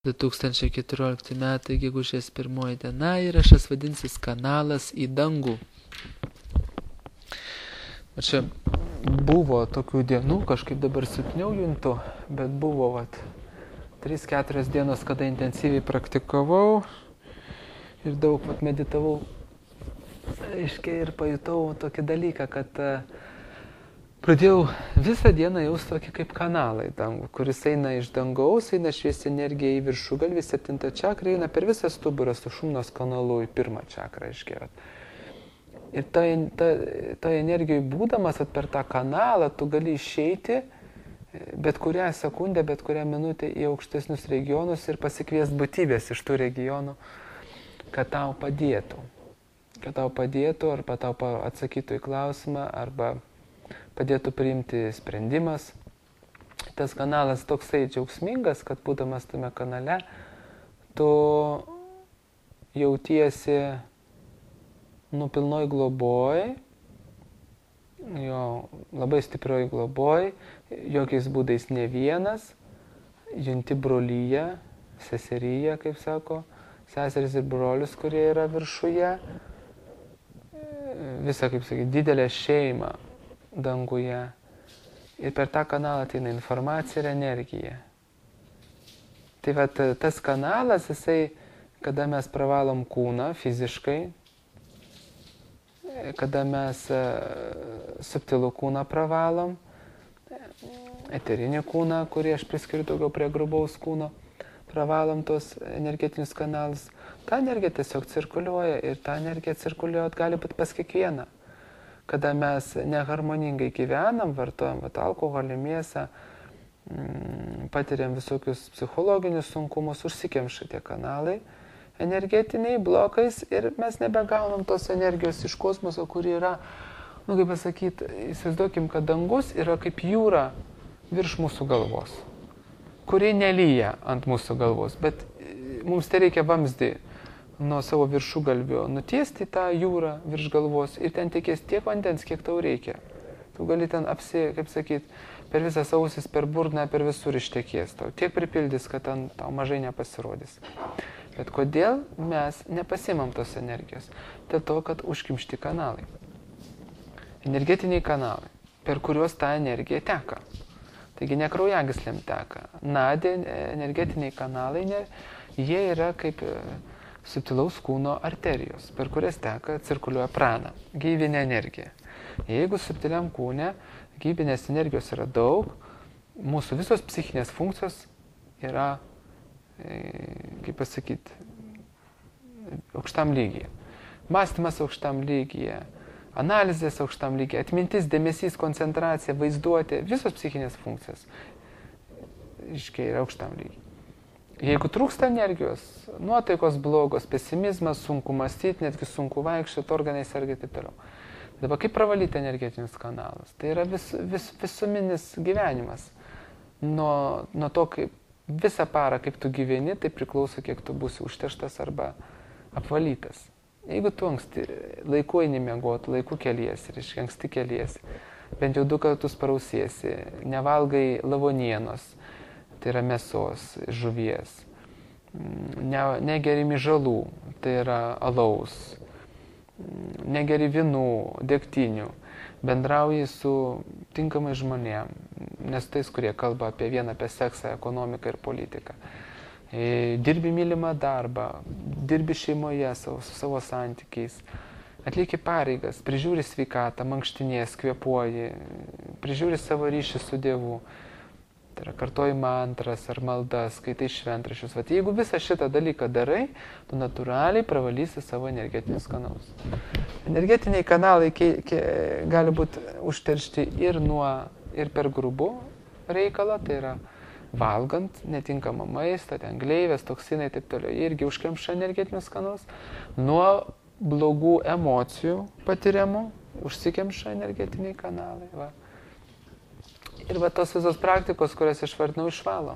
2014 metai, gegužės 1 diena, įrašas vadinsis Kanalas į dangų. Čia buvo tokių dienų, kažkaip dabar silpniau juntu, bet buvo 3-4 dienos, kada intensyviai praktikavau ir daug meditavau. Aiškiai ir pajutau tokį dalyką, kad pradėjau visą dieną jaust tokį kaip kanalą į dangų, kuris eina iš dangaus, eina šviesi energija į viršugalvį, 7 čakrą, eina per visą stuburą su šumnos kanalu į 1 čakrą, aiškiai. Ir ta energijoje būdamas per tą kanalą, tu gali išeiti bet kurią sekundę, bet kurią minutę į aukštesnius regionus ir pasikviesti būtybės iš tų regionų, kad tau padėtų. Kad tau padėtų, arba tau atsakytų į klausimą, arba padėtų priimti sprendimas. Tas kanalas toksai džiaugsmingas, kad būdamas tame kanale, tu jautiesi pilnoj globoj, labai stiprioj globoj, jokiais būdais ne vienas, junti brolyje, seseryje, kaip sako, seseris ir brolius, kurie yra viršuje, visą, kaip sakyti, didelę šeimą danguje. Ir per tą kanalą ateina informacija ir energija. Tai tas kanalas, jisai, kada mes pravalom kūną fiziškai, kada mes subtilų kūną pravalom, eterinį kūną, kurį aš priskiriu daugiau prie grubaus kūno, pravalom tos energetinius kanalus, ta energija tiesiog cirkuliuoja ir ta energija cirkuliuot gali būti pas kiekvieną. Kada mes neharmoningai gyvenam, vartojam alkoholį, mėsą, patiriam visokius psichologinius sunkumus, užsikemša tie kanalai energetiniai blokais ir mes nebegaunam tos energijos iš kosmoso, kuri yra, kaip pasakyti, įsivaizduokim, kad dangus yra kaip jūra virš mūsų galvos, kuri nelyja ant mūsų galvos, bet mums tai reikia vamzdį nuo savo viršugalvio nutiesti tą jūrą virš galvos ir ten tekės tiek vandens, kiek tau reikia. Tu gali ten kaip sakyt, per visas ausis, per burną, per visur ištekės tau. Tiek pripildys, kad ten tau mažai nepasirodys. Bet kodėl mes nepasimam tos energijos? Dėl to, kad užkimšti kanalai. Energetiniai kanalai, per kuriuos ta energija teka. Taigi ne kraujagyslėm teka. Nadė, energetiniai kanalai, jie yra kaip subtilaus kūno arterijos, per kurias teka, cirkuliuoja prana, gyvinė energija. Jeigu subtiliam kūne gyvinės energijos yra daug, mūsų visos psichinės funkcijos yra, kaip pasakyti, aukštam lygyje. Mąstymas aukštam lygyje, analizės aukštam lygyje, atmintis, dėmesys, koncentracija, vaizduotė, visos psichinės funkcijos iškiai yra aukštam lygyje. Jeigu trūksta energijos, nuotaikos blogos, pesimizmas, sunku mąstyti, netgi sunku vaikščioti, organai serga ir taip toliau. Dabar kaip pravalyti energetinius kanalus? Tai yra visuminis gyvenimas. Nuo to, kaip visą parą, kaip tu gyveni, tai priklauso, kiek tu būsi užterštas arba apvalytas. Jeigu tu anksti laiku eini miegoti, laiku keliesi, reiškia anksti keliesi, bent jau 2 kartus prausiesi, nevalgai lavonienos, tai yra mėsos, žuvies, negeri mižalų, tai yra alaus, negeri vynų, degtinių, bendrauji su tinkamai žmonėm, nes tais, kurie kalba apie seksą, ekonomiką ir politiką. Dirbi mylimą darbą, dirbi šeimoje su savo santykiais, atlieki pareigas, prižiūri sveikatą, mankštinės, kvėpuoji, prižiūri savo ryšį su Dievu. Tai yra kartoji mantras ar maldas, skaitai šventraščius. Jeigu visą šitą dalyką darai, tu natūraliai pravalysi savo energetinius kanalus. Energetiniai kanalai gali būti užteršti ir per grubų reikalą, tai yra valgant netinkamą maistą, ten gleivės, toksinai ir taip toliau, irgi užkemša energetinius kanalus. Nuo blogų emocijų patiriamų užsikemša energetiniai kanalai. Ir tos visos praktikos, kurias išvardinau, išvalo.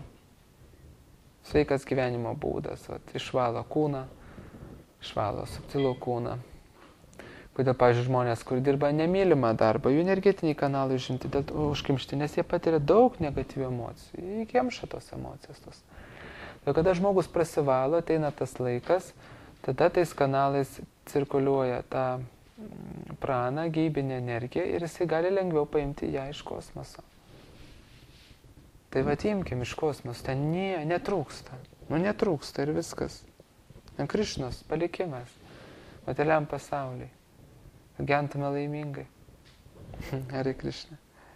Sveikas gyvenimo būdas, išvalo kūną, išvalo subtilų kūną. Kodėl, pavyzdžiui, žmonės, kur dirba nemylimą darbą, jų energetiniai kanalai užkimšti, nes jie patiria daug negatyvių emocijų, jie kemša tos emocijos. Ir kada žmogus prasivalo, ateina tas laikas, tada tais kanalais cirkuliuoja ta prana, gyvybinė energija ir jisai gali lengviau paimti ją iš kosmoso. Tai imkim iš kosmoso, ten netrūksta. Netrūksta ir viskas. Krišnos palikimas materialiam pasauliui. Gyventume laimingai. Hare Krishna.